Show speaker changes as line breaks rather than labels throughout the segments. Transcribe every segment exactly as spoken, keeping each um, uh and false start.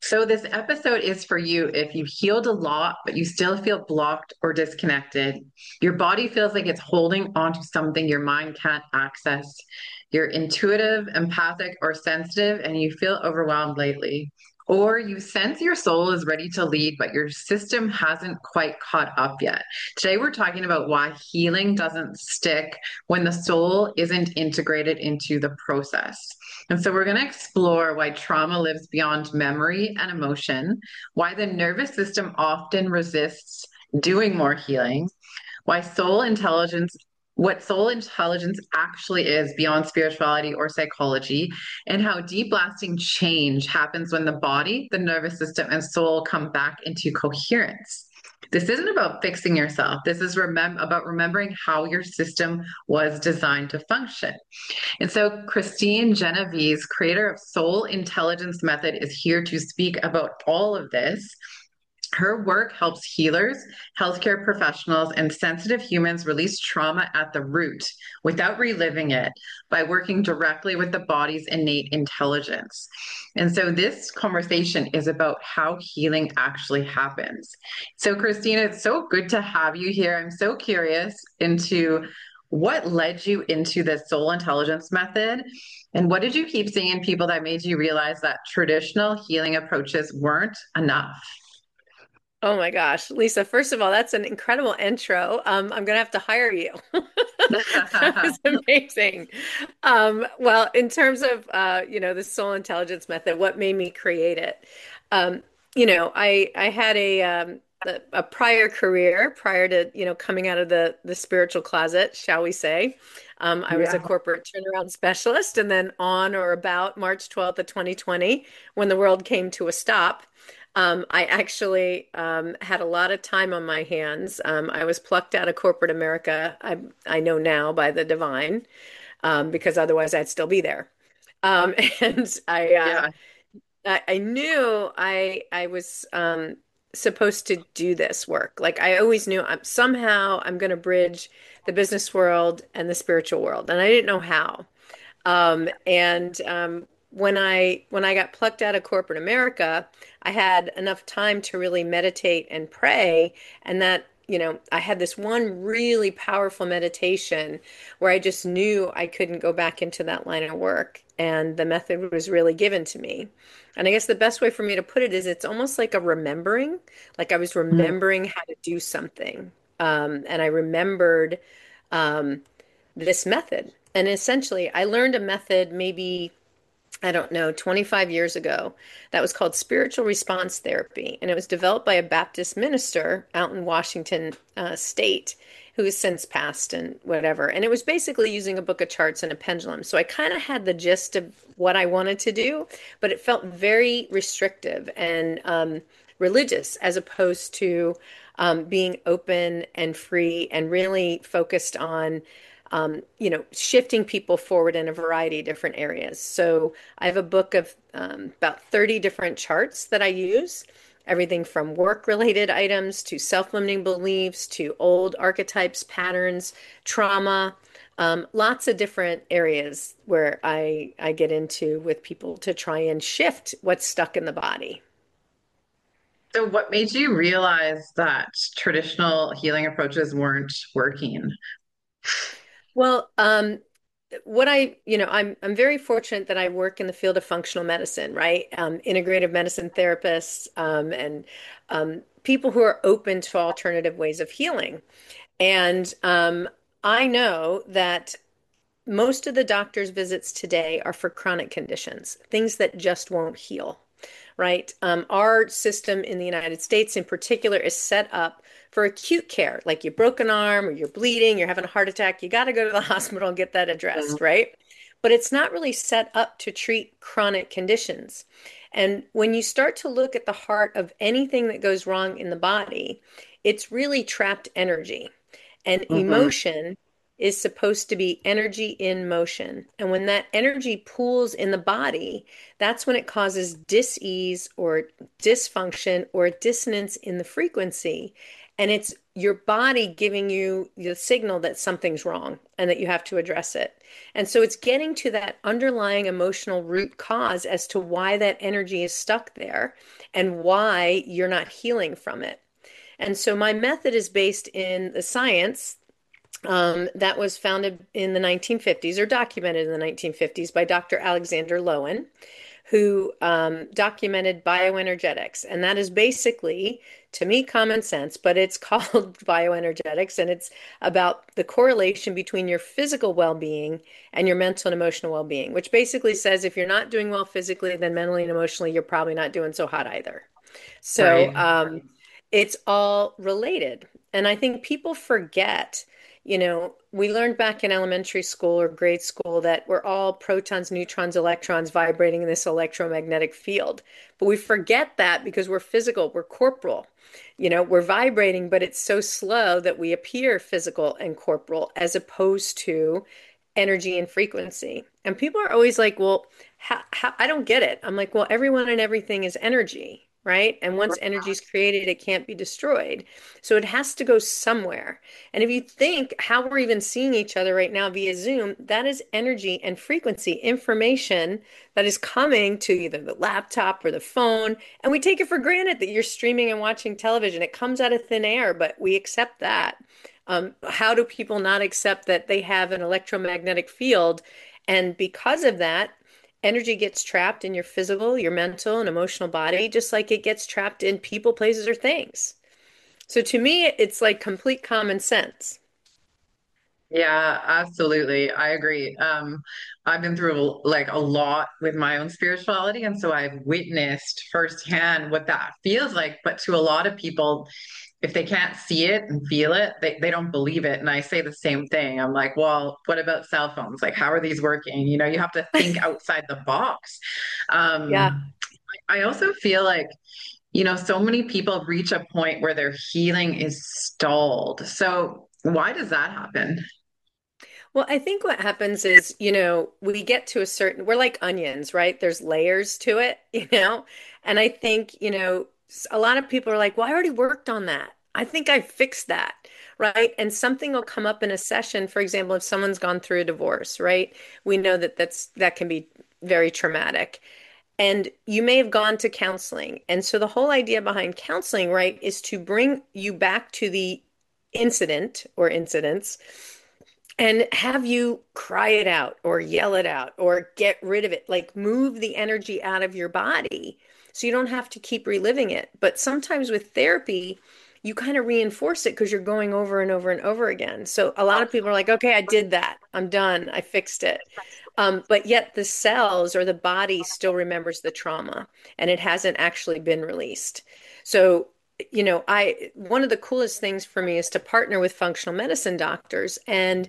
So, this episode is for you if you've healed a lot, but you still feel blocked or disconnected. Your body feels like it's holding on to something your mind can't access. You're intuitive, empathic, or sensitive, and you feel overwhelmed lately. Or you sense your soul is ready to lead, but your system hasn't quite caught up yet. Today, we're talking about why healing doesn't stick when the soul isn't integrated into the process. And so we're going to explore why trauma lives beyond memory and emotion, why the nervous system often resists doing more healing, why soul intelligence, what soul intelligence actually is beyond spirituality or psychology, and how deep lasting change happens when the body, the nervous system, and soul come back into coherence. This isn't about fixing yourself. This is remem- about remembering how your system was designed to function. And so, Christine Genovese, creator of Soul Intelligence Method, is here to speak about all of this. Her work helps healers, healthcare professionals, and sensitive humans release trauma at the root without reliving it by working directly with the body's innate intelligence. And so, this conversation is about how healing actually happens. So, Christina, it's so good to have you here. I'm so curious into what led you into the soul intelligence method, and what did you keep seeing in people that made you realize that traditional healing approaches weren't enough?
Oh my gosh, Lisa, first of all, that's an incredible intro. Um, I'm gonna have to hire you. That was amazing. Um, well, in terms of uh, you know, the soul intelligence method, what made me create it? Um, you know, I I had a um a, a prior career prior to, you know, coming out of the the spiritual closet, shall we say. Um, I was a
Yeah.
corporate turnaround specialist, and then on or about March twelfth of twenty twenty, when the world came to a stop. Um, I actually um, had a lot of time on my hands. Um, I was plucked out of corporate America, I, I know now, by the divine, um, because otherwise I'd still be there. Um, and I, uh,
Yeah.
I, I knew I, I was um, supposed to do this work. Like I always knew I'm, somehow I'm going to bridge the business world and the spiritual world, and I didn't know how. Um, and um, when I when I got plucked out of corporate America, I had enough time to really meditate and pray, and that, you know, I had this one really powerful meditation where I just knew I couldn't go back into that line of work, and the method was really given to me. And I guess the best way for me to put it is it's almost like a remembering, like I was
Mm.
remembering how to do something. Um, and I remembered um, this method. And essentially, I learned a method maybe, I don't know, twenty-five years ago that was called spiritual response therapy. And it was developed by a Baptist minister out in Washington uh, state who has since passed and whatever. And it was basically using a book of charts and a pendulum. So I kind of had the gist of what I wanted to do, but it felt very restrictive and um, religious as opposed to um, being open and free and really focused on um, you know, shifting people forward in a variety of different areas. So I have a book of um, about thirty different charts that I use, everything from work-related items to self-limiting beliefs to old archetypes, patterns, trauma, um, lots of different areas where I I get into with people to try and shift what's stuck in the body.
So, what made you realize that traditional healing approaches weren't working?
Well, um, what I, you know, I'm I'm very fortunate that I work in the field of functional medicine, right? Um, integrative medicine therapists, um, and um, people who are open to alternative ways of healing. And um, I know that most of the doctor's visits today are for chronic conditions, things that just won't heal, right? Um, our system in the United States, in particular, is set up for acute care. Like you broke an arm or you're bleeding, you're having a heart attack, you got to go to the hospital and get that
Mm.
addressed, right? But it's not really set up to treat chronic conditions. And when you start to look at the heart of anything that goes wrong in the body, it's really trapped energy. And
Mhm.
emotion is supposed to be energy in motion. And when that energy pools in the body, that's when it causes dis-ease or dysfunction or dissonance in the frequency. And it's your body giving you the signal that something's wrong and that you have to address it. And so it's getting to that underlying emotional root cause as to why that energy is stuck there and why you're not healing from it. And so my method is based in the science um, that was founded in the nineteen fifties or documented in the nineteen fifties by Doctor Alexander Lowen, who um, documented bioenergetics. And that is basically, to me, common sense, but it's called bioenergetics. And it's about the correlation between your physical well being and your mental and emotional well being, which basically says if you're not doing well physically, then mentally and emotionally, you're probably not doing so hot either. So
Right.
um, it's all related. And I think people forget, you know, we learned back in elementary school or grade school that we're all protons, neutrons, electrons vibrating in this electromagnetic field. But we forget that because we're physical, we're corporal. You know, we're vibrating, but it's so slow that we appear physical and corporal as opposed to energy and frequency. And people are always like, well, how, how, I don't get it. I'm like, well, everyone and everything is energy, right? And once energy is created, it can't be destroyed. So it has to go somewhere. And if you think how we're even seeing each other right now via Zoom, that is energy and frequency, information that is coming to either the laptop or the phone. And we take it for granted that you're streaming and watching television. It comes out of thin air, but we accept that. Um, how do people not accept that they have an electromagnetic field? And because of that, energy gets trapped in your physical, your mental, and emotional body, just like it gets trapped in people, places, or things. So to me, it's like complete common sense.
Yeah, absolutely. I agree. Um, I've been through like a lot with my own spirituality, and so I've witnessed firsthand what that feels like. But to a lot of people, if they can't see it and feel it, they, they don't believe it. And I say the same thing. I'm like, well, what about cell phones? Like, how are these working? You know, you have to think outside the box.
Yeah.
Um, I also feel like, you know, so many people reach a point where their healing is stalled. So why does that happen?
Well, I think what happens is, you know, we get to a certain, we're like onions, right? There's layers to it, you know? And I think, you know, s- a lot of people are like, well, I already worked on that. I think I fixed that, right? And something will come up in a session. For example, if someone's gone through a divorce, right? We know that that's that can be very traumatic. And you may have gone to counseling. And so the whole idea behind counseling, right, is to bring you back to the incident or incidents and have you cry it out or yell it out or get rid of it, like move the energy out of your body so you don't have to keep reliving it. But sometimes with therapy, you kind of reinforce it because you're going over and over and over again. So a lot of people are like, okay, I did that. I'm done. I fixed it. Um, but yet the cells or the body still remembers the trauma and it hasn't actually been released. So you know, I one of the coolest things for me is to partner with functional medicine doctors. And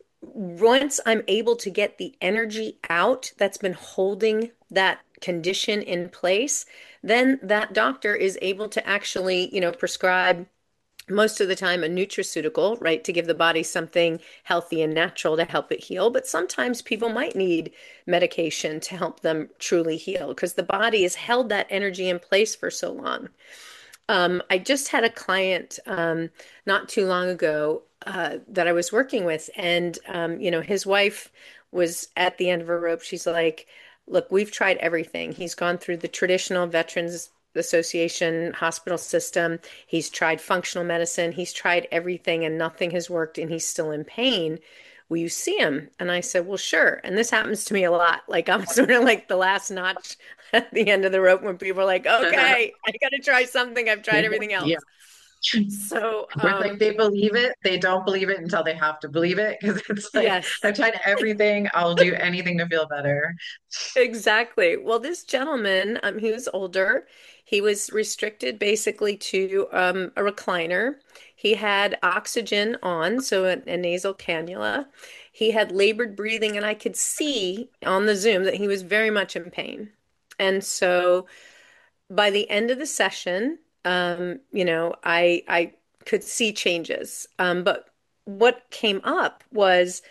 once I'm able to get the energy out that's been holding that condition in place, then that doctor is able to actually, you know, prescribe most of the time a nutraceutical, right, to give the body something healthy and natural to help it heal. But sometimes people might need medication to help them truly heal because the body has held that energy in place for so long. Um, I just had a client um, not too long ago uh, that I was working with, and um, you know, his wife was at the end of her rope. She's like, "Look, we've tried everything. He's gone through the traditional Veterans Association hospital system. He's tried functional medicine. He's tried everything, and nothing has worked, and he's still in pain. Will you see him?" And I said, "Well, sure." And this happens to me a lot. Like I'm sort of like the last notch at the end of the rope when people are like, okay, I got to try something. I've tried everything
Yeah.
else. So,
Where it's like
um,
they believe it, they don't believe it until they have to believe it. Because it's like,
yes,
I've tried everything, I'll do anything to feel better.
exactly. Well, this gentleman, um, he was older. He was restricted basically to um, a recliner. He had oxygen on, so a, a nasal cannula. He had labored breathing, and I could see on the Zoom that he was very much in pain. And so by the end of the session, um, you know, I I could see changes. Um, but what came up was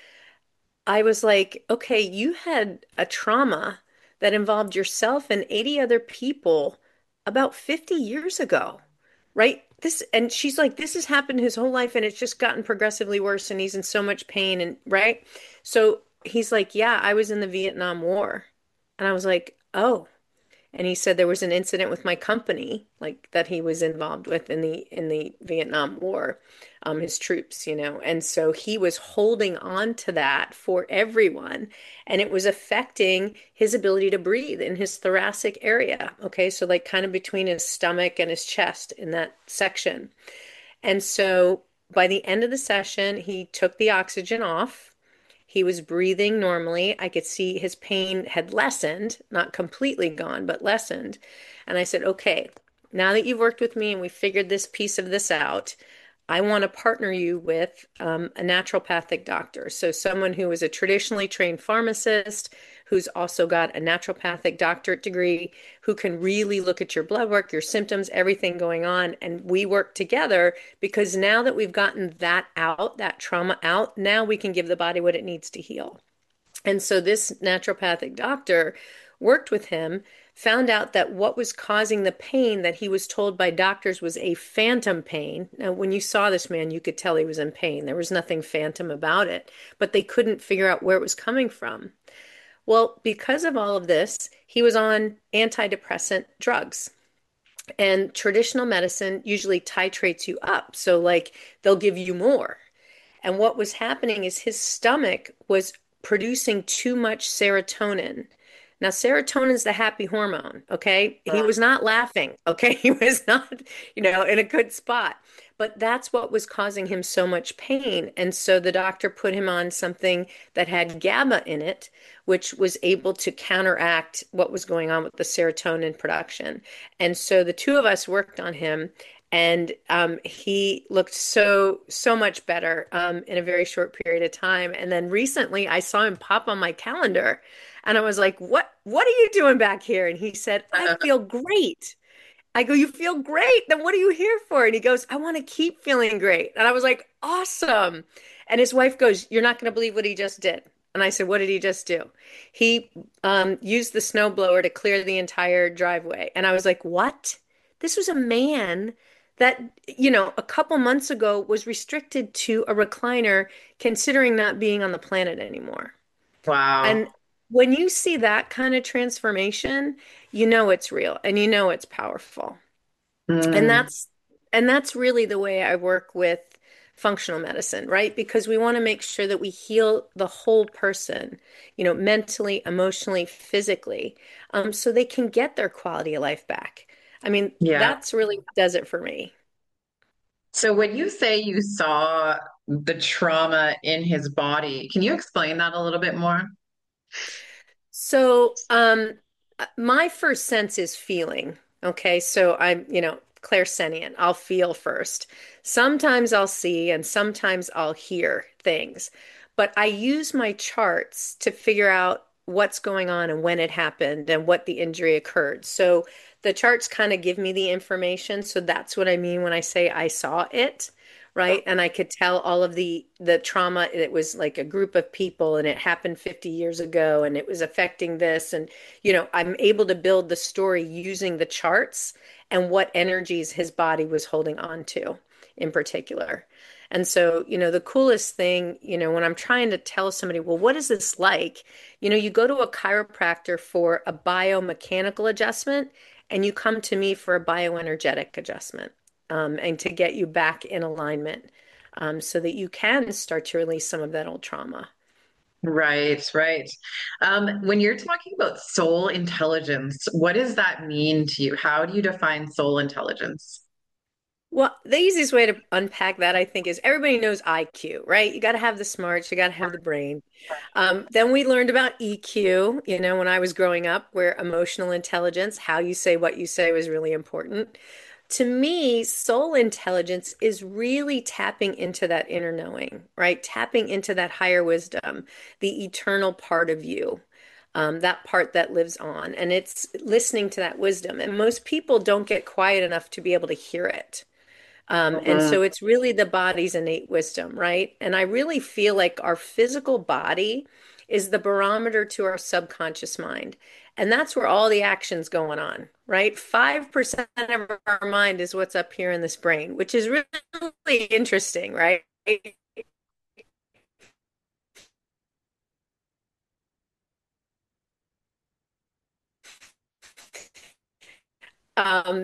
I was like, okay, you had a trauma that involved yourself and eighty other people about fifty years ago, right? this, and she's like, this has happened his whole life and it's just gotten progressively worse and he's in so much pain and right. So he's like, yeah, I was in the Vietnam War. And I was like, oh. And he said there was an incident with my company, like that he was involved with in the in the Vietnam War, um, his troops, you know. And so he was holding on to that for everyone, and it was affecting his ability to breathe in his thoracic area. Okay, so like kind of between his stomach and his chest in that section. And so by the end of the session, he took the oxygen off. He was breathing normally. I could see his pain had lessened, not completely gone, but lessened. And I said, okay, now that you've worked with me and we figured this piece of this out, I want to partner you with um, a naturopathic doctor. So, someone who is a traditionally trained pharmacist, who's also got a naturopathic doctorate degree, who can really look at your blood work, your symptoms, everything going on. And we work together because now that we've gotten that out, that trauma out, now we can give the body what it needs to heal. And so this naturopathic doctor worked with him, found out that what was causing the pain that he was told by doctors was a phantom pain. Now, when you saw this man, you could tell he was in pain. There was nothing phantom about it, but they couldn't figure out where it was coming from. Well, because of all of this, he was on antidepressant drugs. And traditional medicine usually titrates you up. So, like, they'll give you more. And what was happening is his stomach was producing too much serotonin. Now, serotonin is the happy hormone, okay? He was not laughing, okay? He was not, you know, in a good spot. But that's what was causing him so much pain. And so the doctor put him on something that had GABA in it, which was able to counteract what was going on with the serotonin production. And so the two of us worked on him, and um, he looked so, so much better um, in a very short period of time. And then recently I saw him pop on my calendar and I was like, what, what are you doing back here? And he said, I feel great. I go, you feel great. Then what are you here for? And he goes, I want to keep feeling great. And I was like, awesome. And his wife goes, you're not going to believe what he just did. And I said, what did he just do? He um, used the snowblower to clear the entire driveway. And I was like, what? This was a man that, you know, a couple months ago was restricted to a recliner, considering not being on the planet anymore.
Wow.
And when you see that kind of transformation, you know it's real and you know it's powerful. And
Mm,
that's and that's really the way I work with functional medicine, right? Because we want to make sure that we heal the whole person, you know, mentally, emotionally, physically, um, so they can get their quality of life back. I mean,
yeah.
that's really what does it for me.
So when you say you saw the trauma in his body, can you explain that a little bit more?
So, um, uh, my first sense is feeling. Okay, so I'm, you know, clairsentient. I'll feel first. Sometimes I'll see and sometimes I'll hear things. But I use my charts to figure out what's going on and when it happened and what the injury occurred. So the charts kind of give me the information. So that's what I mean when I say I saw it, right? And I could tell all of the the trauma. It was like a group of people and it happened fifty years ago and it was affecting this. And, you know, I'm able to build the story using the charts and what energies his body was holding on to in particular. And so, you know, the coolest thing, you know, when I'm trying to tell somebody, well, what is this like? You know, you go to a chiropractor for a biomechanical adjustment and you come to me for a bioenergetic adjustment, um, and to get you back in alignment, um, so that you can start to release some of that old trauma.
Right, right. Um, when you're talking about soul intelligence, what does that mean to you? How do you define soul intelligence?
Well, the easiest way to unpack that, I think, is everybody knows I Q, right? You got to have the smarts, you got to have the brain. Um, then we learned about E Q, you know, when I was growing up, where emotional intelligence, how you say what you say, was really important. To me, soul intelligence is really tapping into that inner knowing, right? Tapping into that higher wisdom, the eternal part of you, um, that part that lives on. And it's listening to that wisdom. And most people don't get quiet enough to be able to hear it. Um, and
Mhm.
so it's really the body's innate wisdom, right? And I really feel like our physical body is the barometer to our subconscious mind. And that's where all the action's going on, right? five percent of our mind is what's up here in this brain, which is really interesting, right? Um,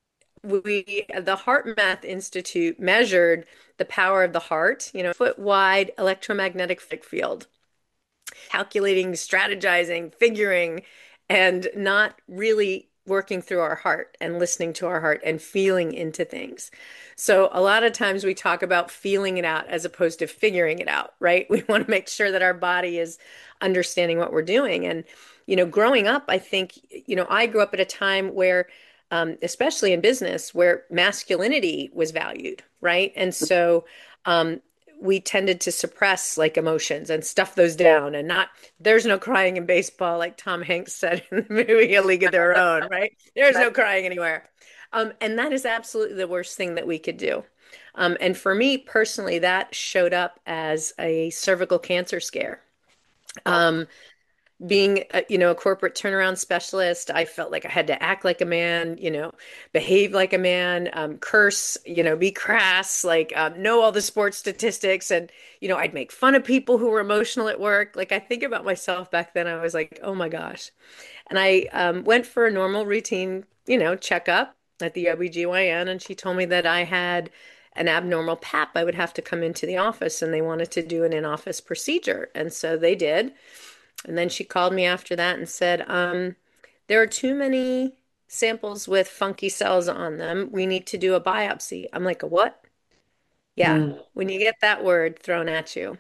we, the HeartMath Institute measured the power of the heart, you know, foot wide electromagnetic field, calculating, strategizing, figuring, and not really working through our heart and listening to our heart and feeling into things. So a lot of times we talk about feeling it out as opposed to figuring it out, right? We want to make sure that our body is understanding what we're doing. And, you know, growing up, I think, you know, I grew up at a time where, um, especially in business, where masculinity was valued, right? And so, um, we tended to suppress like emotions and stuff those down and not there's no crying in baseball like Tom Hanks said in the movie A League of Their Own, right? There's no crying anywhere. Um, and that is absolutely the worst thing that we could do. Um, and for me personally, that showed up as a cervical cancer scare. Um, being a, you know, a corporate turnaround specialist, I felt like I had to act like a man, you know, behave like a man, um, curse, you know, be crass, like um, know all the sports statistics, and you know, I'd make fun of people who were emotional at work. Like I think about myself back then, I was like, oh my gosh. And I um, went for a normal routine, you know, checkup at the O B G Y N, and she told me that I had an abnormal pap. I would have to come into the office, and they wanted to do an in-office procedure, and so they did. And then she called me after that and said, um, there are too many samples with funky cells on them. We need to do a biopsy. I'm like, a what? Yeah,
Mm.
when you get that word thrown at you.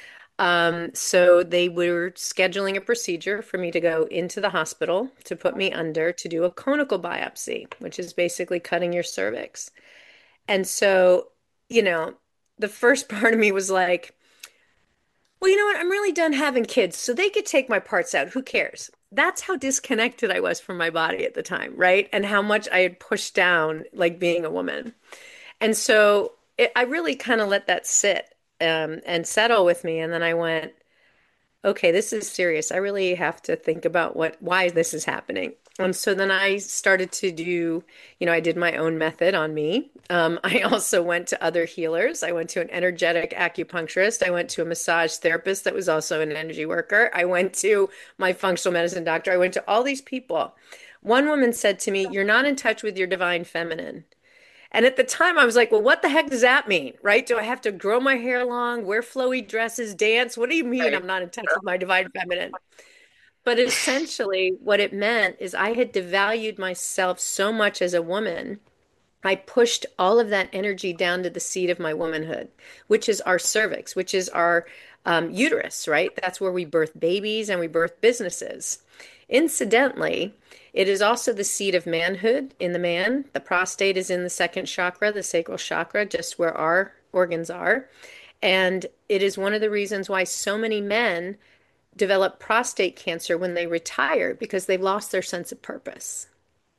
Um, so they were scheduling a procedure for me to go into the hospital to put me under to do a conical biopsy, which is basically cutting your cervix. And so, you know, the first part of me was like, well, you know what? I'm really done having kids, so they could take my parts out. Who cares? That's how disconnected I was from my body at the time, right? And how much I had pushed down, like being a woman. And so it, I really kind of let that sit um, and settle with me. And then I went, okay, this is serious. I really have to think about what why this is happening. And so then I started to do, you know, I did my own method on me. Um, I also went to other healers. I went to an energetic acupuncturist. I went to a massage therapist that was also an energy worker. I went to my functional medicine doctor. I went to all these people. One woman said to me, "You're not in touch with your divine feminine." And at the time, I was like, well, what the heck does that mean? Right? Do I have to grow my hair long, wear flowy dresses, dance? What do you mean
Right.
I'm not in touch with my divine feminine? But essentially, what it meant is I had devalued myself so much as a woman. I pushed all of that energy down to the seat of my womanhood, which is our cervix, which is our um, uterus, right? That's where we birth babies and we birth businesses. Incidentally, it is also the seat of manhood in the man. The prostate is in the second chakra, the sacral chakra, just where our organs are. And it is one of the reasons why so many men develop prostate cancer when they retire because they've lost their sense of purpose.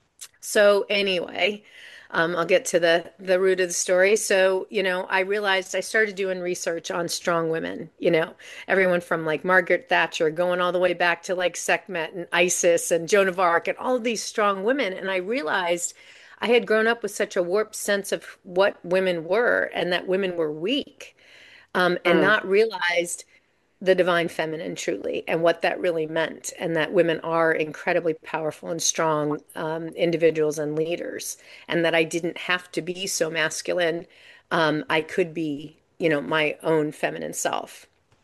So anyway, um, I'll get to the the root of the story. So, you know, I realized I started doing research on strong women, you know, everyone from like Margaret Thatcher going all the way back to like Sekhmet and Isis and Joan of Arc and all of these strong women. And I realized I had grown up with such a warped sense of what women were and that women were weak, um, and
Mm.
not realized the divine feminine truly and what that really meant, and that women are incredibly powerful and strong um, individuals and leaders, and that I didn't have to be so masculine. Um, I could be, you know, my own feminine self.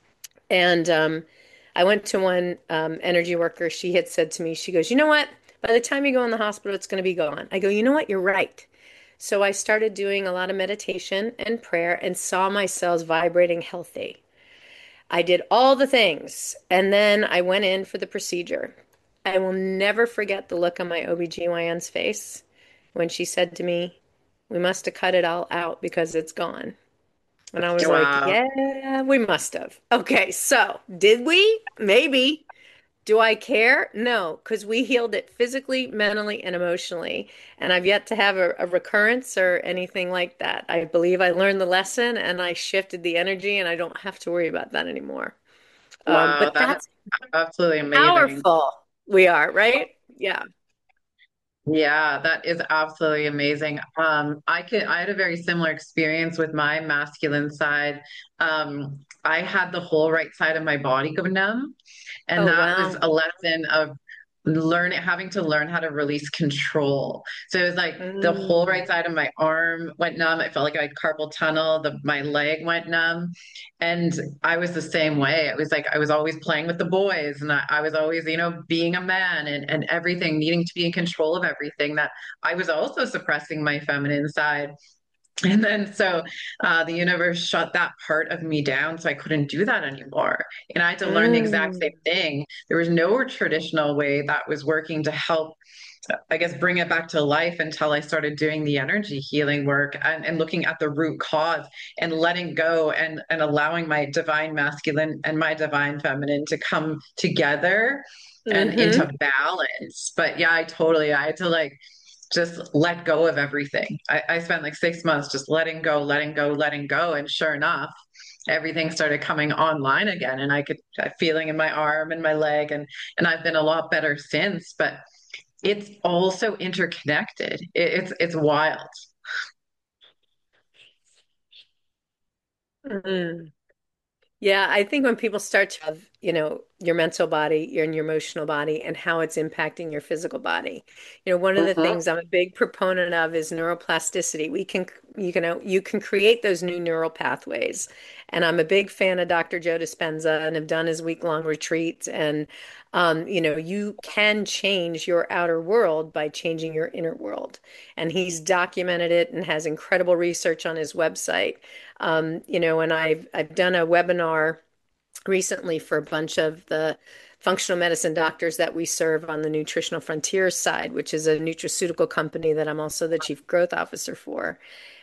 And um, I went to one um, energy worker. She had said to me, she goes, you know what? By the time you go in the hospital, it's going to be gone. I go, you know what? You're right. So I started doing a lot of meditation and prayer and saw my cells vibrating healthy. I did all the things, and then I went in for the procedure. I will never forget the look on my O B G Y N's face when she said to me, we must have cut it all out because it's gone. And I was like,
Wow.
yeah, we must have. Okay, so did we? Maybe. Do I care? No, because we healed it physically, mentally, and emotionally. And I've yet to have a, a recurrence or anything like that. I believe I learned the lesson and I shifted the energy, and I don't have to worry about that anymore. Um,
Wow,
but
that is
that's
absolutely amazing.
powerful. We are, right? Yeah.
Yeah, that is absolutely amazing. Um, I could I had a very similar experience with my masculine side. Um, I had the whole right side of my body go numb. And
Oh,
that was
wow.
a lesson of learning, having to learn how to release control. So it was like the whole
Mm,
right side of my arm went numb. It felt like I had carpal tunnel. The my leg went numb. And I was the same way. It was like I was always playing with the boys and I, I was always, you know, being a man and, and everything, needing to be in control of everything that I was also suppressing my feminine side. And then so uh, the universe shut that part of me down, so I couldn't do that anymore. And I had to learn the exact same
mm,
thing. There was no traditional way that was working to help, I guess, bring it back to life until I started doing the energy healing work and, and looking at the root cause and letting go and, and allowing my divine masculine and my divine feminine to come together and
hmm
into balance. But yeah, I totally, I had to like, just let go of everything. I, I spent like six months just letting go, letting go, letting go. And sure enough, everything started coming online again. And I could uh, feeling in my arm and my leg. And, and I've been a lot better since, but it's also interconnected. It, it's, it's wild.
mm. Yeah, I think when people start to have, you know, your mental body, your and your emotional body, and how it's impacting your physical body. You know, one of the
Mhm.
things I'm a big proponent of is neuroplasticity. We can, you can, you can create those new neural pathways. And I'm a big fan of Doctor Joe Dispenza and have done his week-long retreats. And, um, you know, you can change your outer world by changing your inner world. And he's documented it and has incredible research on his website. Um, you know, and I've I've done a webinar recently for a bunch of the functional medicine doctors that we serve on the Nutritional Frontiers side, which is a nutraceutical company that I'm also the chief growth officer for.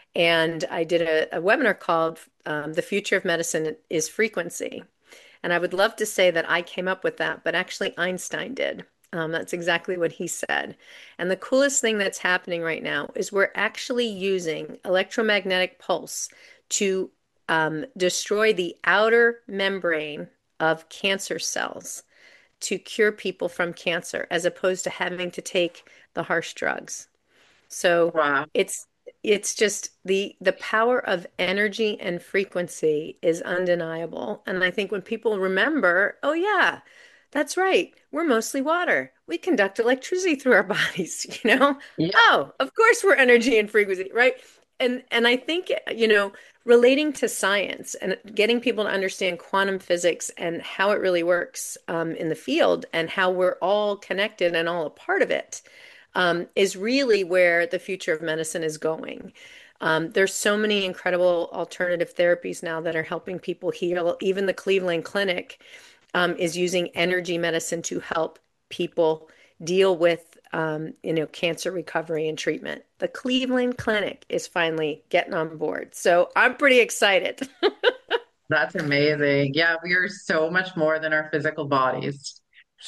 And I did a, a webinar called um, The Future of Medicine is Frequency. And I would love to say that I came up with that, but actually Einstein did. Um, that's exactly what he said. And the coolest thing that's happening right now is we're actually using electromagnetic pulse to um, destroy the outer membrane of cancer cells to cure people from cancer, as opposed to having to take the harsh drugs. So
Wow.
it's it's just the the power of energy and frequency is undeniable. And I think when people remember, oh yeah, that's right, we're mostly water. We conduct electricity through our bodies, you know?
Yeah.
Oh, of course we're energy and frequency, right? And and I think, you know, relating to science and getting people to understand quantum physics and how it really works um, in the field and how we're all connected and all a part of it um, is really where the future of medicine is going. Um, there's so many incredible alternative therapies now that are helping people heal. Even the Cleveland Clinic um, is using energy medicine to help people deal with, um, you know, cancer recovery and treatment. The Cleveland Clinic is finally getting on board. So I'm pretty excited.
That's amazing. Yeah, we are so much more than our physical bodies.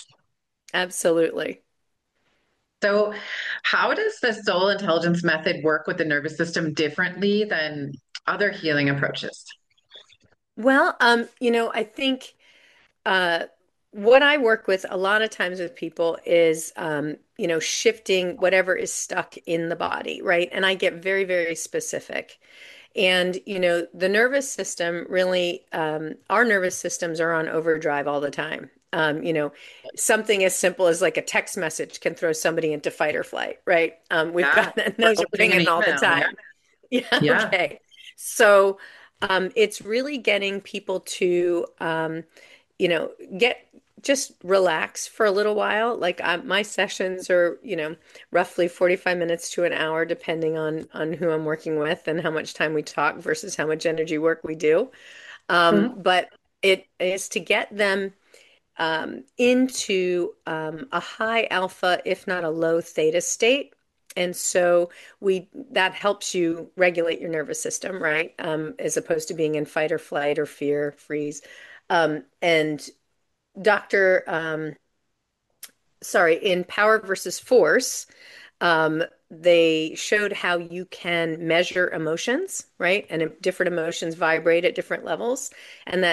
Absolutely.
So, how does the soul intelligence method work with the nervous system differently than other healing approaches?
Well, um, you know, I think Uh, what I work with a lot of times with people is, um, you know, shifting whatever is stuck in the body, right? And I get very, very specific. And, you know, the nervous system really, um, our nervous systems are on overdrive all the time. Um, you know, something as simple as like a text message can throw somebody into fight or flight, right? Um, we've
Yeah,
got that
or
nose are
opening an
pinging all the
email. Yeah,
time. Yeah,
yeah.
okay. So, um, it's really getting people to, um, you know, get just relax for a little while. Like I, my sessions are, you know, roughly forty-five minutes to an hour, depending on on who I'm working with and how much time we talk versus how much energy work we do. Um,
Mhm.
but it is to get them um, into um, a high alpha, if not a low theta state. And so we that helps you regulate your nervous system, right? Um, as opposed to being in fight or flight or fear, freeze. Um, and Doctor Um, sorry, in Power versus Force, um, they showed how you can measure emotions, right? And different emotions vibrate at different levels, and that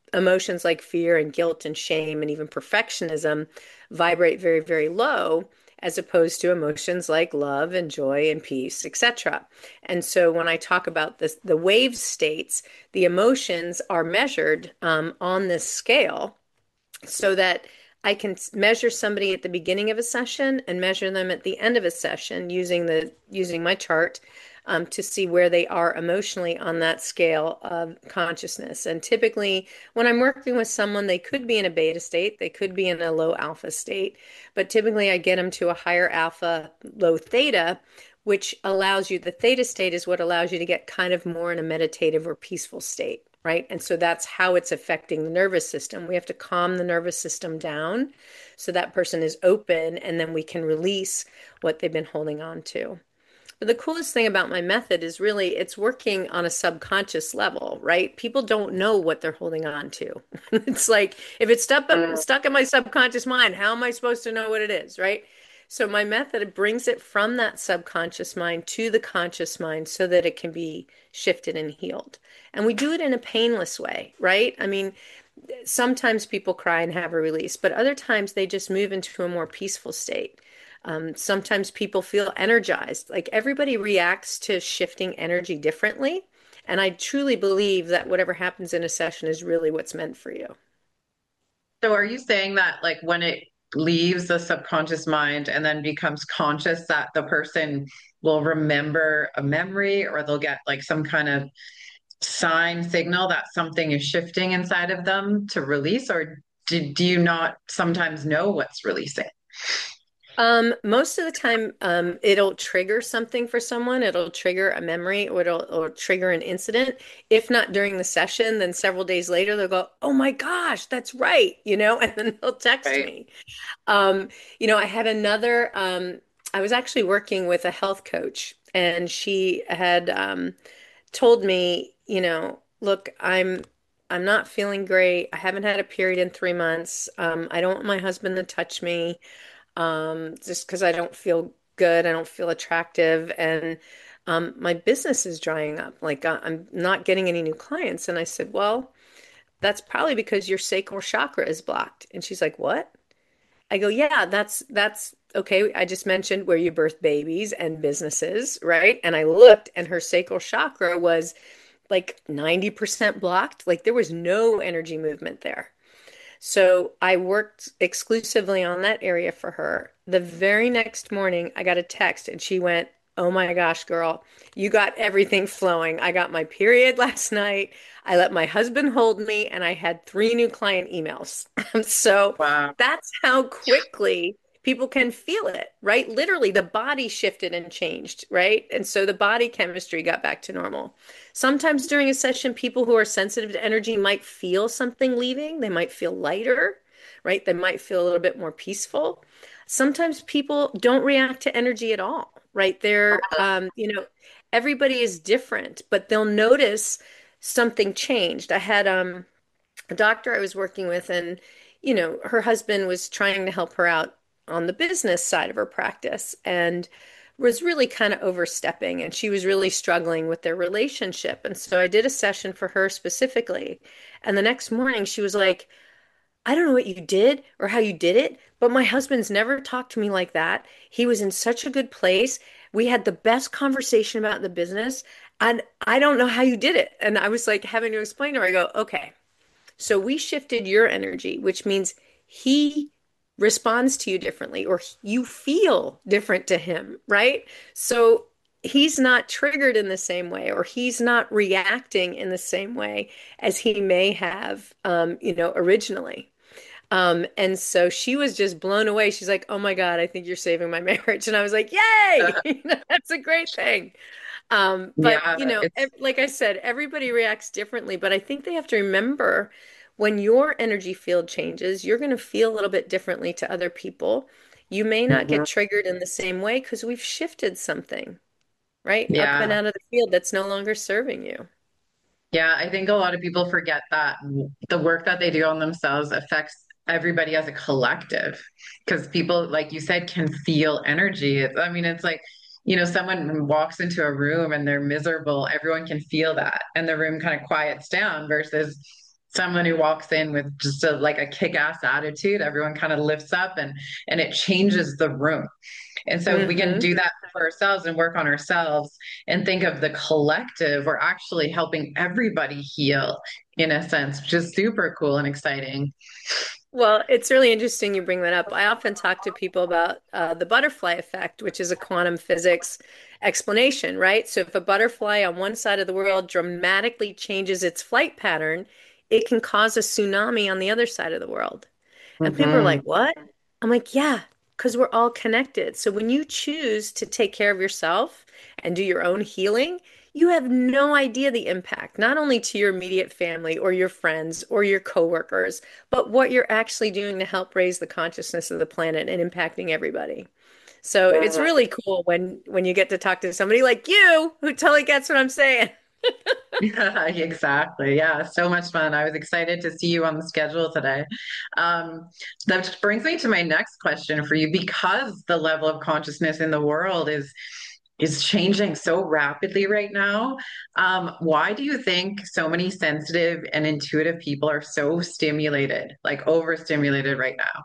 emotions like fear and guilt and shame and even perfectionism vibrate very, very low, as opposed to emotions like love and joy and peace, et cetera. And so when I talk about this, the wave states, the emotions are measured um, on this scale so that I can measure somebody at the beginning of a session and measure them at the end of a session using the using my chart um, to see where they are emotionally on that scale of consciousness. And typically, when I'm working with someone, they could be in a beta state, they could be in a low alpha state, but typically I get them to a higher alpha, low theta, which allows you, the theta state is what allows you to get kind of more in a meditative or peaceful state, right? And so that's how it's affecting the nervous system. We have to calm the nervous system down so that person is open, and then we can release what they've been holding on to. But the coolest thing about my method is really it's working on a subconscious level, right? People don't know what they're holding on to. It's like if it's stuck
Mm.
stuck in my subconscious mind, how am I supposed to know what it is, right? So my method it brings it from that subconscious mind to the conscious mind so that it can be shifted and healed. And we do it in a painless way, right? I mean, sometimes people cry and have a release, but other times they just move into a more peaceful state. Um, sometimes people feel energized. Like everybody reacts to shifting energy differently. And I truly believe that whatever happens in a session is really what's meant for you.
So are you saying that like when it leaves the subconscious mind and then becomes conscious that the person will remember a memory or they'll get like some kind of sign signal that something is shifting inside of them to release, or do, do you not sometimes know what's releasing?
Um, most of the time, um, it'll trigger something for someone. It'll trigger a memory or it'll, or trigger an incident. If not during the session, then several days later, they'll go, "Oh my gosh, that's right," you know, and then they'll text
Right.
me. Um, you know, I had another, um, I was actually working with a health coach, and she had um, told me, you know, look, I'm I'm not feeling great. I haven't had a period in three months. Um, I don't want my husband to touch me, um, just because I don't feel good. I don't feel attractive, and um, my business is drying up. Like I- I'm not getting any new clients. And I said, well, that's probably because your sacral chakra is blocked. And she's like, what? I go, yeah, that's that's okay. I just mentioned where you birth babies and businesses, right? And I looked and her sacral chakra was like ninety percent blocked. Like there was no energy movement there. So I worked exclusively on that area for her. The very next morning, I got a text and she went, "Oh my gosh, girl, you got everything flowing. I got my period last night. I let my husband hold me, and I had three new client emails." So
Wow.
that's how quickly people can feel it, right? Literally, the body shifted and changed, right? And so the body chemistry got back to normal. Sometimes during a session, people who are sensitive to energy might feel something leaving. They might feel lighter, right? They might feel a little bit more peaceful. Sometimes people don't react to energy at all, right? They're, um, you know, everybody is different, but they'll notice something changed. I had um, a doctor I was working with, and, you know, her husband was trying to help her out on the business side of her practice and was really kind of overstepping, and she was really struggling with their relationship. And so I did a session for her specifically. And the next morning she was like, I don't know what you did or how you did it, but my husband's never talked to me like that. He was in such a good place. We had the best conversation about the business, and I don't know how you did it. And I was like having to explain to her, I go, okay, so we shifted your energy, which means he responds to you differently or you feel different to him, right? So he's not triggered in the same way or he's not reacting in the same way as he may have, um, you know, originally. Um, and so she was just blown away. She's like, "Oh my God, I think you're saving my marriage." And I was like, "Yay!" You know, that's a great thing. Um, but
Yeah,
you know,
it's
ev like I said, everybody reacts differently, but I think they have to remember when your energy field changes, you're going to feel a little bit differently to other people. You may not
mhm.
get triggered in the same way because we've shifted something, right? Up and
Yeah.
out of the field that's no longer serving you.
Yeah, I think a lot of people forget that the work that they do on themselves affects everybody as a collective. Because people, like you said, can feel energy. It's, I mean, it's like, you know, someone walks into a room and they're miserable, everyone can feel that, and the room kind of quiets down versus someone who walks in with just a, like a kick-ass attitude, everyone kind of lifts up and and it changes the room. And so if we can
Hmm.
do that for ourselves and work on ourselves and think of the collective, we're actually helping everybody heal in a sense, which is super cool and exciting.
Well, it's really interesting you bring that up. I often talk to people about uh, the butterfly effect, which is a quantum physics explanation, right? So if a butterfly on one side of the world dramatically changes its flight pattern, it can cause a tsunami on the other side of the world. And people are
Hmm.
like, what? I'm like, yeah, because we're all connected. So when you choose to take care of yourself and do your own healing, you have no idea the impact, not only to your immediate family or your friends or your coworkers, but what you're actually doing to help raise the consciousness of the planet and impacting everybody. So it's really cool when when you get to talk to somebody like you who totally gets what I'm saying.
Yeah, exactly. Yeah, so much fun. I was excited to see you on the schedule today. Um, that brings me to my next question for you, because the level of consciousness in the world is is changing so rapidly right now. Um, why do you think so many sensitive and intuitive people are so stimulated, like overstimulated right now?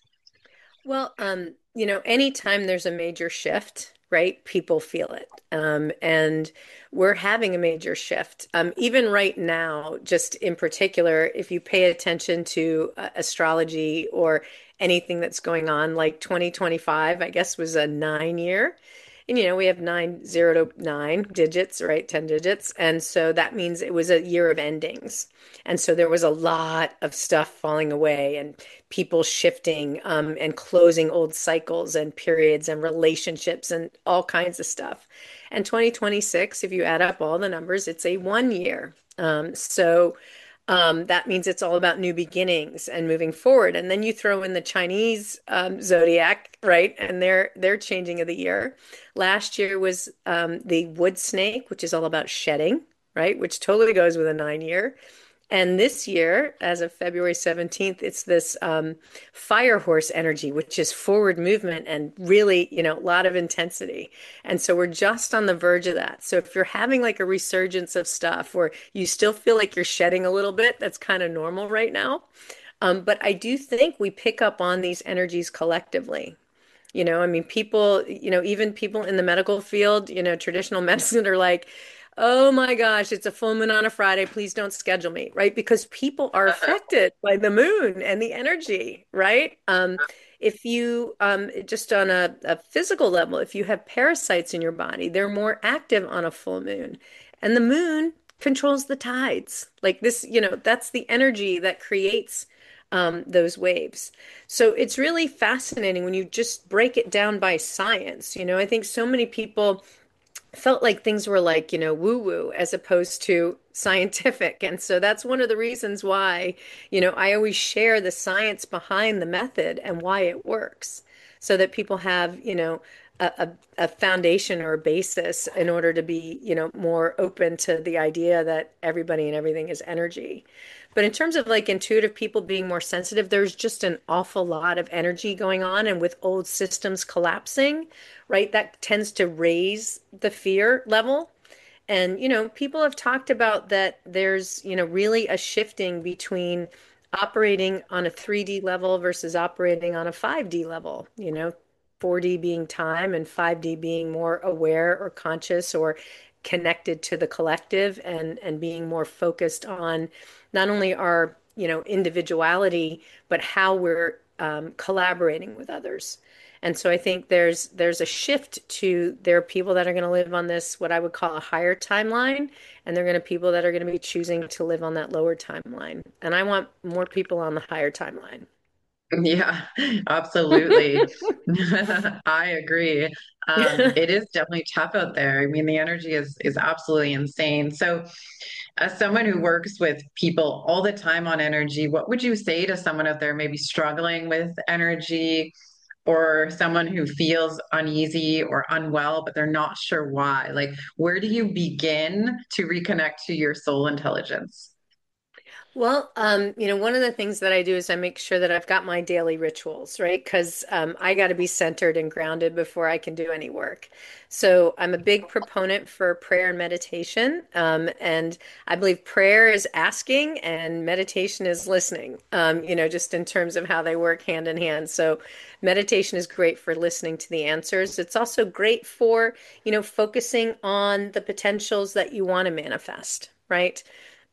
Well, um, you know, anytime there's a major shift, right, people feel it. Um, and we're having a major shift. Um, even right now, just in particular, if you pay attention to uh, astrology or anything that's going on, like twenty twenty-five, I guess was a nine year. And, you know, we have nine, zero to nine digits, right? ten digits. And so that means it was a year of endings. And so there was a lot of stuff falling away and people shifting um, and closing old cycles and periods and relationships and all kinds of stuff. And twenty twenty-six, if you add up all the numbers, it's a one year. Um, so um, that means it's all about new beginnings and moving forward. And then you throw in the Chinese um, zodiac, right? And their their changing of the year. Last year was um, the wood snake, which is all about shedding, right? Which totally goes with a nine year. And this year, as of February seventeenth, it's this um, fire horse energy, which is forward movement and really, you know, a lot of intensity. And so we're just on the verge of that. So if you're having like a resurgence of stuff or you still feel like you're shedding a little bit, that's kind of normal right now. Um, but I do think we pick up on these energies collectively. You know, I mean, people, you know, even people in the medical field, you know, traditional medicine are like, oh my gosh, it's a full moon on a Friday. Please don't schedule me, right? Because people are affected by the moon and the energy, right? Um, if you, um, just on a, a physical level, if you have parasites in your body, they're more active on a full moon. And the moon controls the tides. Like this, you know, that's the energy that creates um, those waves. So it's really fascinating when you just break it down by science. You know, I think so many people felt like things were like, you know, woo-woo as opposed to scientific. And so that's one of the reasons why, you know, I always share the science behind the method and why it works so that people have, you know, a, a, a foundation or a basis in order to be, you know, more open to the idea that everybody and everything is energy. But in terms of like intuitive people being more sensitive, there's just an awful lot of energy going on. And with old systems collapsing, right, that tends to raise the fear level. And, you know, people have talked about that there's, you know, really a shifting between operating on a three D level versus operating on a five D level, you know, four D being time and five D being more aware or conscious or connected to the collective and and being more focused on not only our, you know, individuality, but how we're um, collaborating with others. And so I think there's there's a shift to there are people that are going to live on this what I would call a higher timeline, and they're going to people that are going to be choosing to live on that lower timeline. And I want more people on the higher timeline.
Yeah, absolutely. I agree. Um, it is definitely tough out there. I mean, the energy is is absolutely insane. So, as someone who works with people all the time on energy, what would you say to someone out there maybe struggling with energy, or someone who feels uneasy or unwell, but they're not sure why? Like, where do you begin to reconnect to your soul intelligence?
Well, um, you know, one of the things that I do is I make sure that I've got my daily rituals, right? Because um, I got to be centered and grounded before I can do any work. So I'm a big proponent for prayer and meditation. Um, and I believe prayer is asking and meditation is listening, um, you know, just in terms of how they work hand in hand. So meditation is great for listening to the answers. It's also great for, you know, focusing on the potentials that you want to manifest, right?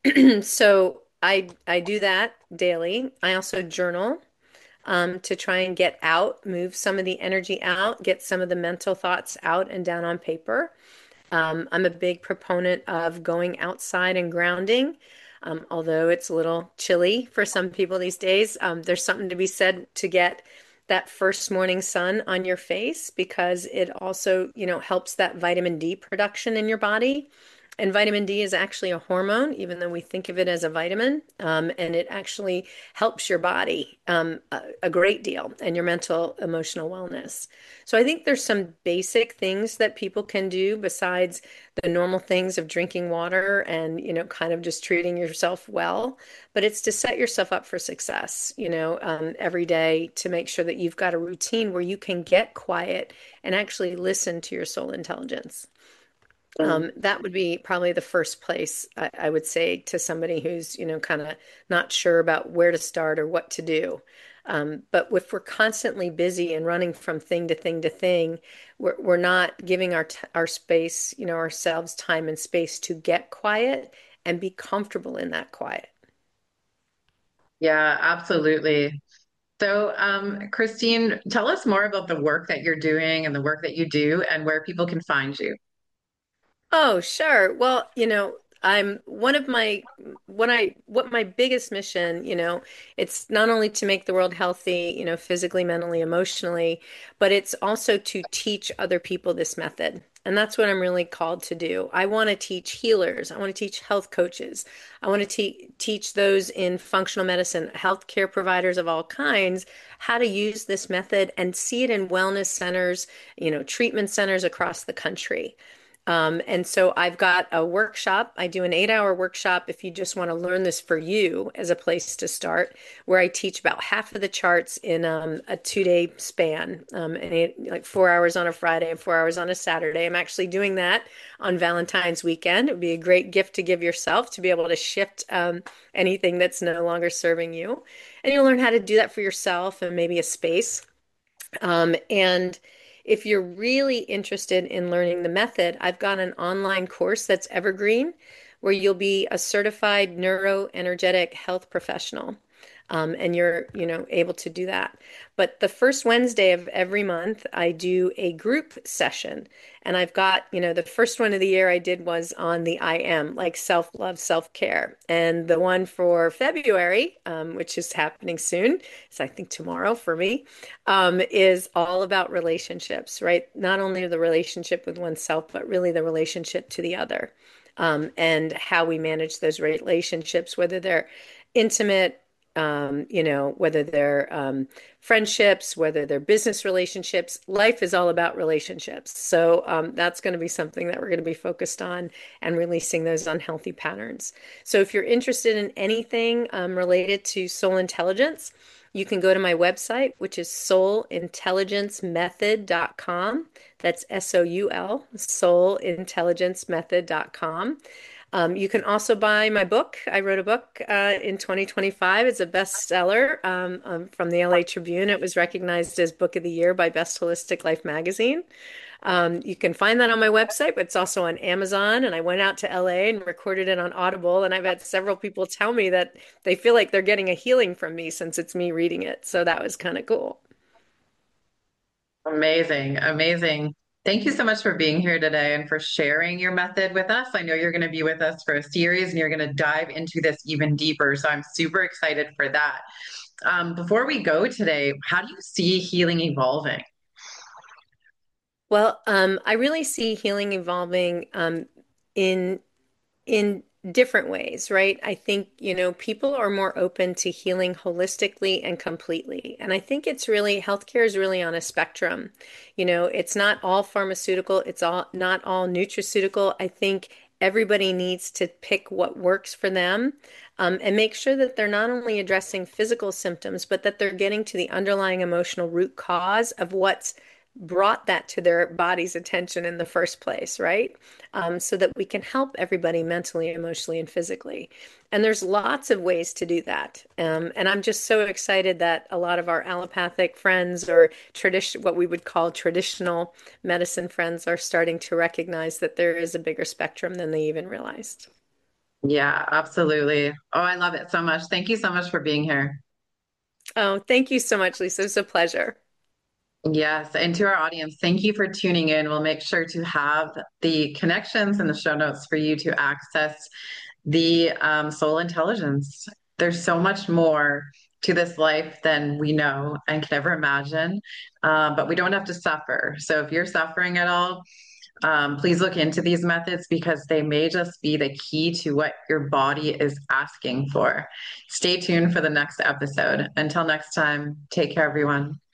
So I I do that daily. I also journal um, to try and get out, move some of the energy out, get some of the mental thoughts out and down on paper. Um, I'm a big proponent of going outside and grounding. Um, although it's a little chilly for some people these days, um, there's something to be said to get that first morning sun on your face because it also, you know, helps that vitamin D production in your body. And vitamin D is actually a hormone, even though we think of it as a vitamin. Um, and it actually helps your body um, a, a great deal and your mental, emotional wellness. So I think there's some basic things that people can do besides the normal things of drinking water and, you know, kind of just treating yourself well. But it's to set yourself up for success, you know, um, every day to make sure that you've got a routine where you can get quiet and actually listen to your soul intelligence. Um, that would be probably the first place I, I would say to somebody who's, you know, kind of not sure about where to start or what to do. Um, but if we're constantly busy and running from thing to thing to thing, we're, we're not giving our t our space, you know, ourselves time and space to get quiet and be comfortable in that quiet.
Yeah, absolutely. So, um, Christine, tell us more about the work that you're doing and the work that you do and where people can find you.
Oh, sure. Well, you know, I'm one of my what I what my biggest mission, you know, it's not only to make the world healthy, you know, physically, mentally, emotionally, but it's also to teach other people this method. And that's what I'm really called to do. I want to teach healers. I want to teach health coaches. I want to te teach those in functional medicine, healthcare providers of all kinds, how to use this method and see it in wellness centers, you know, treatment centers across the country. Um, and so I've got a workshop. I do an eight hour workshop if you just want to learn this for you as a place to start, where I teach about half of the charts in um, a two day span, um, and it, like four hours on a Friday and four hours on a Saturday. I'm actually doing that on Valentine's weekend. It would be a great gift to give yourself to be able to shift um, anything that's no longer serving you. And you'll learn how to do that for yourself and maybe a space. Um, and if you're really interested in learning the method, I've got an online course that's evergreen where you'll be a certified neuroenergetic health professional. Um, and you're, you know, able to do that. But the first Wednesday of every month, I do a group session. And I've got, you know, the first one of the year I did was on the I am, like self-love, self-care. And the one for February, um, which is happening soon, it's I think tomorrow for me, um, is all about relationships, right? Not only the relationship with oneself, but really the relationship to the other, um, and how we manage those relationships, whether they're intimate, um, you know, whether they're um, friendships, whether they're business relationships. Life is all about relationships. So um, that's going to be something that we're going to be focused on and releasing those unhealthy patterns. So if you're interested in anything um, related to soul intelligence, you can go to my website, which is soul intelligence method dot com. That's S O U L, soul intelligence method dot com. Um, you can also buy my book. I wrote a book uh, in twenty twenty-five. It's a bestseller um, um, from the L A Tribune. It was recognized as Book of the Year by Best Holistic Life magazine. Um, you can find that on my website, but it's also on Amazon. And I went out to L A and recorded it on Audible. And I've had several people tell me that they feel like they're getting a healing from me since it's me reading it. So that was kind of cool.
Amazing, amazing. Thank you so much for being here today and for sharing your method with us. I know you're going to be with us for a series and you're going to dive into this even deeper. So I'm super excited for that. Um, before we go today, how do you see healing evolving?
Well, um, I really see healing evolving um, in in different ways, right? I think, you know, people are more open to healing holistically and completely. And I think it's really, healthcare is really on a spectrum. You know, it's not all pharmaceutical, it's all not all nutraceutical. I think Everybody needs to pick what works for them, um, and make sure that they're not only addressing physical symptoms, but that they're getting to the underlying emotional root cause of what's brought that to their body's attention in the first place, right? Um, so that we can help everybody mentally, emotionally, and physically. And there's lots of ways to do that. Um, and I'm just so excited that a lot of our allopathic friends or tradition, what we would call traditional medicine friends, are starting to recognize that there is a bigger spectrum than they even realized.
Yeah, absolutely. Oh, I love it so much. Thank you so much for being here.
Oh, thank you so much, Lisa. It's a pleasure.
Yes, and to our audience, thank you for tuning in. We'll make sure to have the connections in the show notes for you to access the um, soul intelligence. There's so much more to this life than we know and can ever imagine, uh, but we don't have to suffer. So if you're suffering at all, um, please look into these methods because they may just be the key to what your body is asking for. Stay tuned for the next episode. Until next time, take care, everyone.